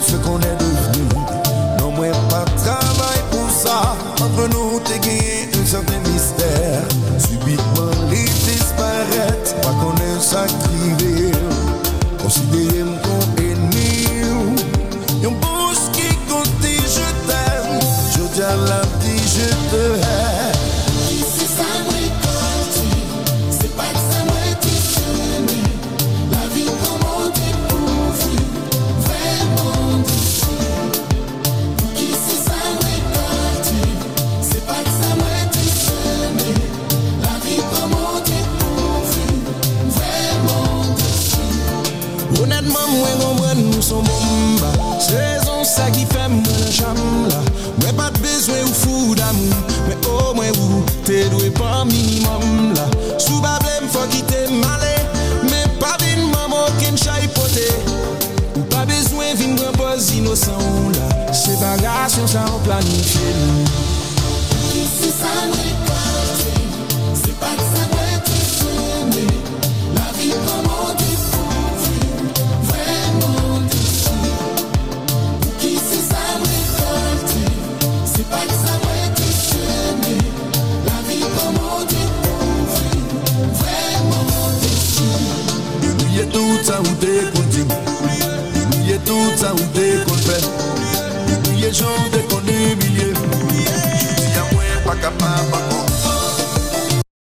ce qu'on est devenu. Non, moi, pas de travail pour ça. Entre nous, t'es gagné un certain mystère. Subitement, il disparaît. Pas qu'on est ça qui veut. Considérez-moi comme ennemi. Yon bouche qui compte dit je t'aime. Je dis à la vie, je te hais. C'est ça, moi, c'est pas que ça, moi, t'es semé. La vie, comment t'es pourvu, vraiment déçu. Qui c'est ça, moi, c'est pas que ça, moi, t'es semé. La vie, comment t'es pourvu, vraiment déçu. Honnêtement, moi, nous sommes bons. Saison ça qui fait moi la chambre là. Moi pas de besoin ou fou d'amour. Mais au moins ou t'es doué pas minimum là. Sous bablem faut quitter malé. Mais pas vin maman qu'une chaille potée. Ou pas besoin vin pose innocent là. Séparation ça on planifie. Qui c'est ça, moi, c'est pas que ça, moi, t'es semé. La vie, comment t'es pourvu, vraiment déçu. Qui c'est ça, moi, c'est pas que ça, moi, t'es semé. La vie, comment t'es pourvu, vraiment déçu. Oubliez tout ça ou t'es content. Oubliez tout ça ou t'es content. Oubliez chanter.